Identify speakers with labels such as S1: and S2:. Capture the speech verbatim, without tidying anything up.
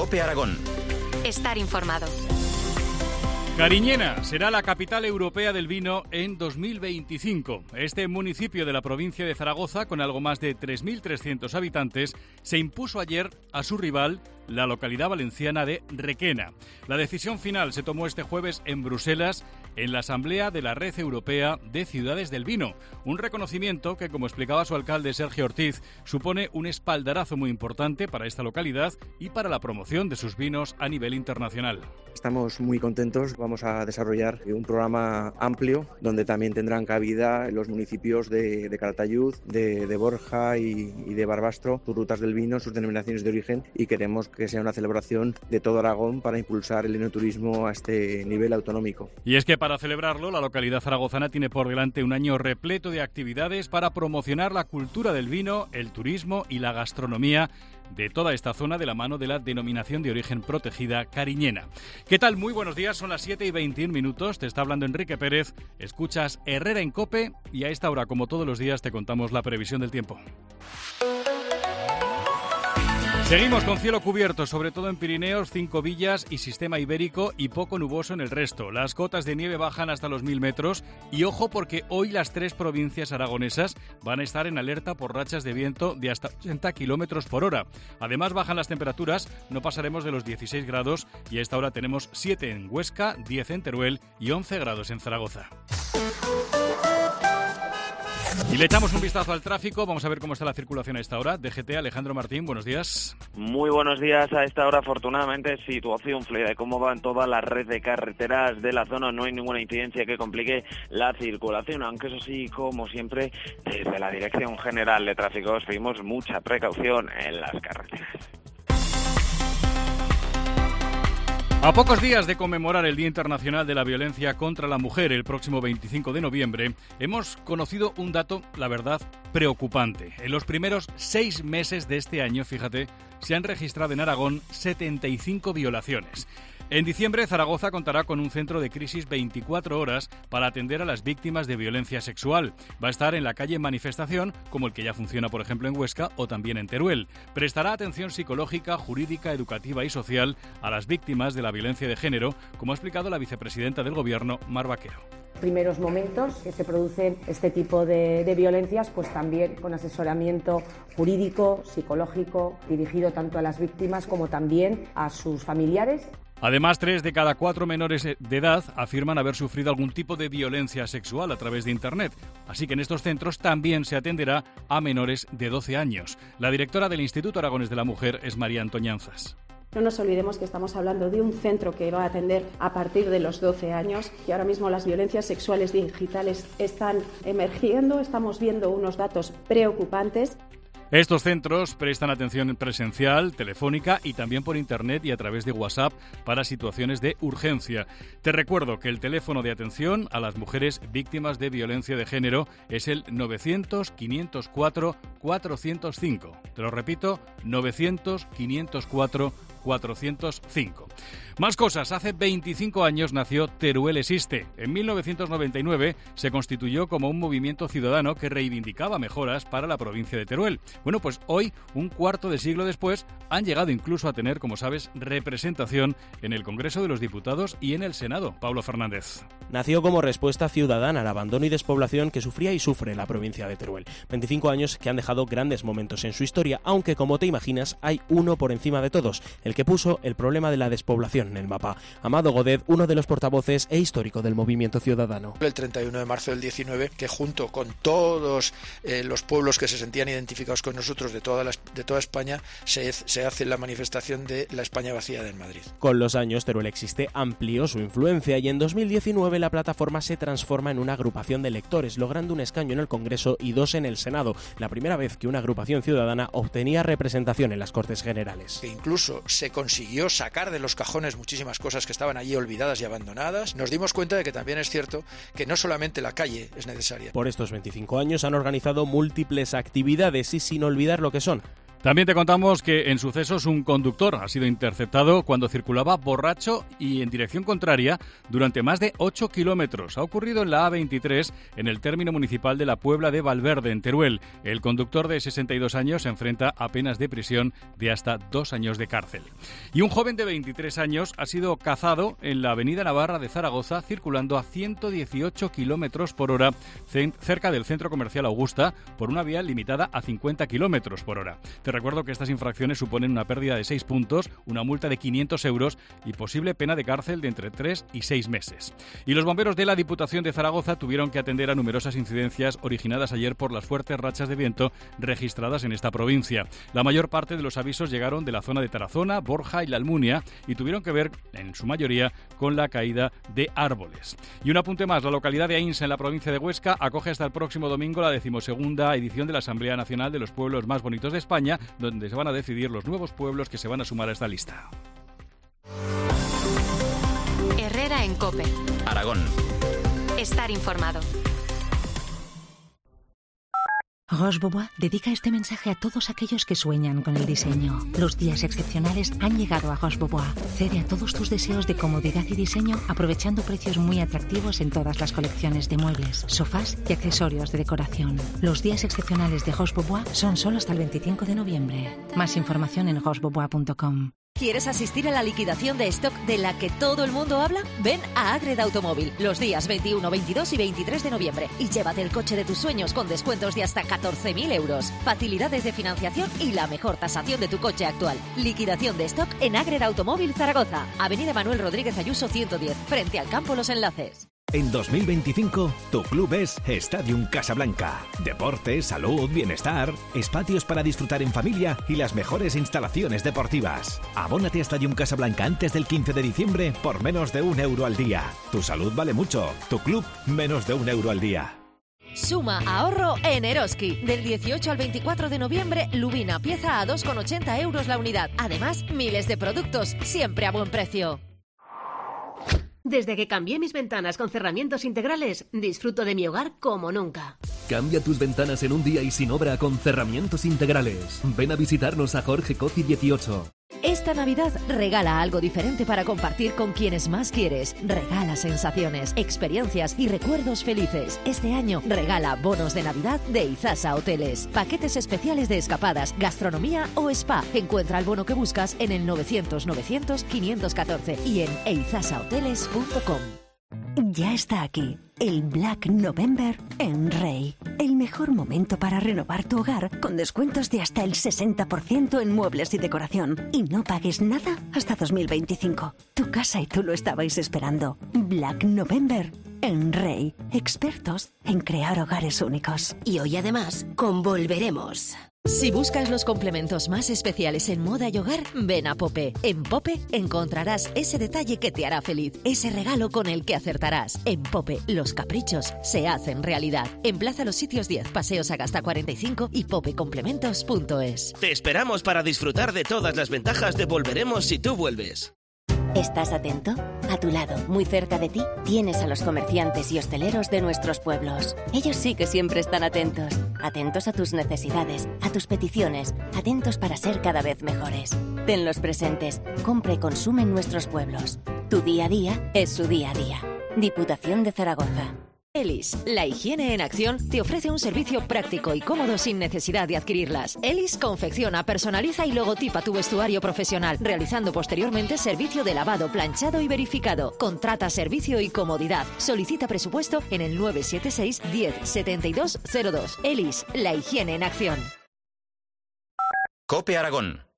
S1: COPE Aragón.
S2: Estar informado.
S3: Cariñena será la capital europea del vino en dos mil veinticinco. Este municipio de la provincia de Zaragoza, con algo más de tres mil trescientos habitantes, se impuso ayer a su rival, la localidad valenciana de Requena. La decisión final se tomó este jueves en Bruselas, en la Asamblea de la Red Europea de Ciudades del Vino. Un reconocimiento que, como explicaba su alcalde Sergio Ortiz, supone un espaldarazo muy importante para esta localidad y para la promoción de sus vinos a nivel internacional.
S4: Estamos muy contentos. Vamos a desarrollar un programa amplio donde también tendrán cabida los municipios de, de Calatayud, de, de Borja y, y de Barbastro, sus rutas del vino, sus denominaciones de origen, y queremos que sea una celebración de todo Aragón para impulsar el enoturismo a este nivel autonómico.
S3: Y es que para celebrarlo, la localidad zaragozana tiene por delante un año repleto de actividades para promocionar la cultura del vino, el turismo y la gastronomía de toda esta zona de la mano de la denominación de origen protegida Cariñena. ¿Qué tal? Muy buenos días, son las siete y veintiún minutos, te está hablando Enrique Pérez, escuchas Herrera en COPE y a esta hora, como todos los días, te contamos la previsión del tiempo. Seguimos con cielo cubierto, sobre todo en Pirineos, Cinco Villas y Sistema Ibérico, y poco nuboso en el resto. Las cotas de nieve bajan hasta los mil metros y ojo porque hoy las tres provincias aragonesas van a estar en alerta por rachas de viento de hasta ochenta kilómetros por hora. Además bajan las temperaturas, no pasaremos de los dieciséis grados y a esta hora tenemos siete en Huesca, diez en Teruel y once grados en Zaragoza. Y le echamos un vistazo al tráfico, vamos a ver cómo está la circulación a esta hora. D G T, Alejandro Martín, buenos días.
S5: Muy buenos días. A esta hora, afortunadamente, situación fluida de cómo va en toda la red de carreteras de la zona. No hay ninguna incidencia que complique la circulación, aunque eso sí, como siempre, desde la Dirección General de Tráfico os pedimos mucha precaución en las carreteras.
S3: A pocos días de conmemorar el Día Internacional de la Violencia contra la Mujer, el próximo veinticinco de noviembre, hemos conocido un dato, la verdad, preocupante. En los primeros seis meses de este año, fíjate, se han registrado en Aragón setenta y cinco violaciones. En diciembre, Zaragoza contará con un centro de crisis veinticuatro horas para atender a las víctimas de violencia sexual. Va a estar en la calle Manifestación, como el que ya funciona, por ejemplo, en Huesca o también en Teruel. Prestará atención psicológica, jurídica, educativa y social a las víctimas de la violencia de género, como ha explicado la vicepresidenta del Gobierno, Mar Vaquero.
S6: Primeros momentos que se producen este tipo de, de violencias, pues también con asesoramiento jurídico, psicológico, dirigido tanto a las víctimas como también a sus familiares.
S3: Además, tres de cada cuatro menores de edad afirman haber sufrido algún tipo de violencia sexual a través de Internet. Así que en estos centros también se atenderá a menores de doce años. La directora del Instituto Aragonés de la Mujer es María Antoñanzas.
S7: No nos olvidemos que estamos hablando de un centro que va a atender a partir de los doce años, que ahora mismo las violencias sexuales digitales están emergiendo, estamos viendo unos datos preocupantes.
S3: Estos centros prestan atención presencial, telefónica y también por Internet y a través de WhatsApp para situaciones de urgencia. Te recuerdo que el teléfono de atención a las mujeres víctimas de violencia de género es el novecientos, quinientos cuatro, cuatrocientos cinco. Te lo repito, novecientos, quinientos cuatro, cuatrocientos cinco. Más cosas. Hace veinticinco años nació Teruel Existe. En mil novecientos noventa y nueve se constituyó como un movimiento ciudadano que reivindicaba mejoras para la provincia de Teruel. Bueno, pues hoy, un cuarto de siglo después, han llegado incluso a tener, como sabes, representación en el Congreso de los Diputados y en el Senado. Pablo Fernández.
S8: Nació como respuesta ciudadana al abandono y despoblación que sufría y sufre la provincia de Teruel. veinticinco años que han dejado grandes momentos en su historia, aunque, como te imaginas, hay uno por encima de todos, el que puso el problema de la despoblación en el mapa. Amado Godet, uno de los portavoces e histórico del movimiento ciudadano.
S9: El treinta y uno de marzo del diecinueve, que junto con todos eh, los pueblos que se sentían identificados con nosotros de toda, la, de toda España, se, se hace la manifestación de la España vaciada en Madrid.
S8: Con los años, Teruel Existe amplió su influencia y en dos mil diecinueve la plataforma se transforma en una agrupación de electores, logrando un escaño en el Congreso y dos en el Senado, la primera vez que una agrupación ciudadana obtenía representación en las Cortes Generales.
S9: Que incluso se consiguió sacar de los cajones muchísimas cosas que estaban allí olvidadas y abandonadas. Nos dimos cuenta de que también es cierto que no solamente la calle es necesaria.
S8: Por estos veinticinco años han organizado múltiples actividades y sin olvidar lo que son
S3: También te contamos que en sucesos un conductor ha sido interceptado cuando circulaba borracho y en dirección contraria durante más de ocho kilómetros. Ha ocurrido en la A veintitrés, en el término municipal de la Puebla de Valverde, en Teruel. El conductor de sesenta y dos años se enfrenta a penas de prisión de hasta dos años de cárcel. Y un joven de veintitrés años ha sido cazado en la avenida Navarra de Zaragoza circulando a ciento dieciocho kilómetros por hora cerca del centro comercial Augusta por una vía limitada a cincuenta kilómetros por hora. Te recuerdo que estas infracciones suponen una pérdida de seis puntos, una multa de quinientos euros y posible pena de cárcel de entre tres y seis meses. Y los bomberos de la Diputación de Zaragoza tuvieron que atender a numerosas incidencias originadas ayer por las fuertes rachas de viento registradas en esta provincia. La mayor parte de los avisos llegaron de la zona de Tarazona, Borja y La Almunia y tuvieron que ver, en su mayoría, con la caída de árboles. Y un apunte más, la localidad de Aínsa, en la provincia de Huesca, acoge hasta el próximo domingo la decimosegunda edición de la Asamblea Nacional de los Pueblos Más Bonitos de España, donde se van a decidir los nuevos pueblos que se van a sumar a esta lista.
S2: Herrera en COPE.
S1: Aragón.
S2: Estar informado.
S10: Roche Bobois dedica este mensaje a todos aquellos que sueñan con el diseño. Los días excepcionales han llegado a Roche Bobois. Cede a todos tus deseos de comodidad y diseño aprovechando precios muy atractivos en todas las colecciones de muebles, sofás y accesorios de decoración. Los días excepcionales de Roche Bobois son solo hasta el veinticinco de noviembre. Más información en roche bobois punto com.
S11: ¿Quieres asistir a la liquidación de stock de la que todo el mundo habla? Ven a Ágreda Automóvil los días veintiuno, veintidós y veintitrés de noviembre y llévate el coche de tus sueños con descuentos de hasta catorce mil euros, facilidades de financiación y la mejor tasación de tu coche actual. Liquidación de stock en Ágreda Automóvil Zaragoza, Avenida Manuel Rodríguez Ayuso ciento diez, frente al Campo Los Enlaces.
S12: En dos mil veinticinco, tu club es Stadium Casablanca. Deporte, salud, bienestar, espacios para disfrutar en familia y las mejores instalaciones deportivas. Abónate a Stadium Casablanca antes del quince de diciembre por menos de un euro al día. Tu salud vale mucho, tu club menos de un euro al día.
S11: Suma ahorro en Eroski. Del dieciocho al veinticuatro de noviembre, Lubina, pieza a dos con ochenta euros la unidad. Además, miles de productos, siempre a buen precio.
S13: Desde que cambié mis ventanas con cerramientos integrales, disfruto de mi hogar como nunca.
S14: Cambia tus ventanas en un día y sin obra con cerramientos integrales. Ven a visitarnos a Jorge Coci dieciocho.
S11: Esta Navidad regala algo diferente para compartir con quienes más quieres. Regala sensaciones, experiencias y recuerdos felices. Este año regala bonos de Navidad de Izasa Hoteles. Paquetes especiales de escapadas, gastronomía o spa. Encuentra el bono que buscas en el novecientos novecientos quinientos catorce y en eizasa hoteles punto com.
S15: Ya está aquí, el Black November en Rey. El mejor momento para renovar tu hogar con descuentos de hasta el sesenta por ciento en muebles y decoración. Y no pagues nada hasta dos mil veinticinco. Tu casa y tú lo estabais esperando. Black November en Rey. Expertos en crear hogares únicos.
S16: Y hoy además, con Volveremos.
S11: Si buscas los complementos más especiales en moda y hogar, ven a Pope. En Pope encontrarás ese detalle que te hará feliz, ese regalo con el que acertarás. En Pope, los caprichos se hacen realidad. En Plaza Los Sitios diez, Paseo Sagasta cuarenta y cinco y pope complementos punto es.
S17: Te esperamos para disfrutar de todas las ventajas de Volveremos si tú vuelves.
S16: ¿Estás atento? A tu lado, muy cerca de ti, tienes a los comerciantes y hosteleros de nuestros pueblos. Ellos sí que siempre están atentos. Atentos a tus necesidades, a tus peticiones, atentos para ser cada vez mejores. Tenlos presentes, compra y consume en nuestros pueblos. Tu día a día es su día a día. Diputación de Zaragoza.
S11: Elis, la higiene en acción, te ofrece un servicio práctico y cómodo sin necesidad de adquirirlas. Elis confecciona, personaliza y logotipa tu vestuario profesional, realizando posteriormente servicio de lavado, planchado y verificado. Contrata servicio y comodidad. Solicita presupuesto en el nueve siete seis, diez, setenta y dos cero dos. Elis, la higiene en acción.
S1: COPE Aragón.